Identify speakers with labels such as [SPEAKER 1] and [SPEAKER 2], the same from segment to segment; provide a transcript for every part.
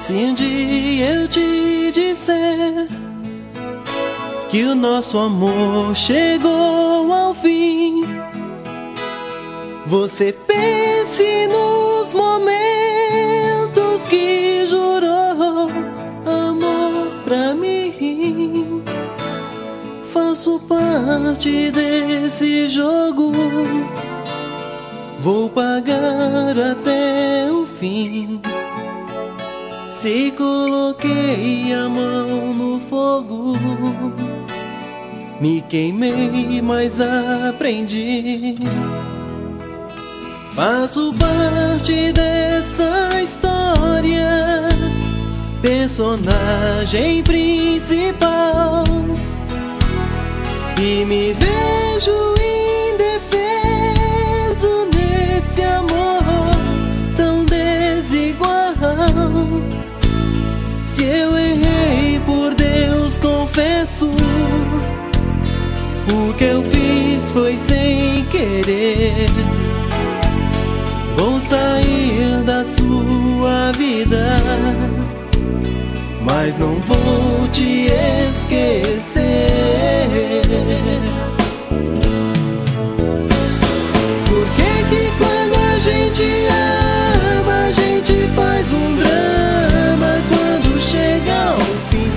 [SPEAKER 1] Se um dia eu te disser que o nosso amor chegou ao fim, você pense nos momentos que jurou amor pra mim. Faço parte desse jogo, vou pagar até o fim. Se coloquei a mão no fogo, me queimei, mas aprendi. Faço parte dessa história, personagem principal, e me vejo indefeso nesse amor tão desigual. Se eu errei, por Deus confesso, o que eu fiz foi sem querer. Vou sair da sua vida, mas não vou te esquecer. Por que quando a gente ama, a gente faz um drama quando chega ao fim?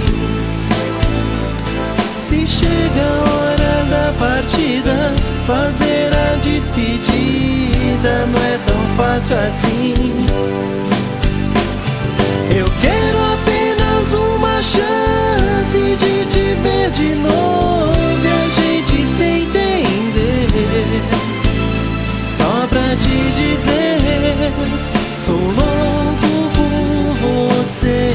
[SPEAKER 1] Se chega a hora da partida, fazer a despedida não é tão fácil assim. Eu quero apenas uma chance de te ver de novo e a gente se entender. Só pra te dizer, sou louco por você.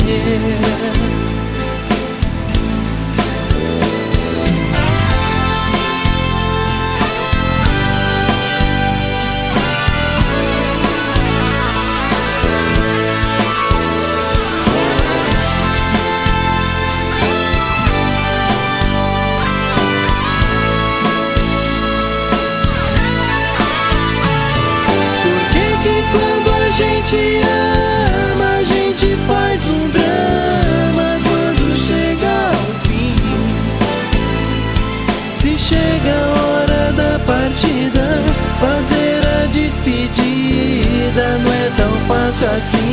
[SPEAKER 1] Quando a gente ama, a gente faz um drama quando chega ao fim. Se chega a hora da partida, fazer a despedida não é tão fácil assim.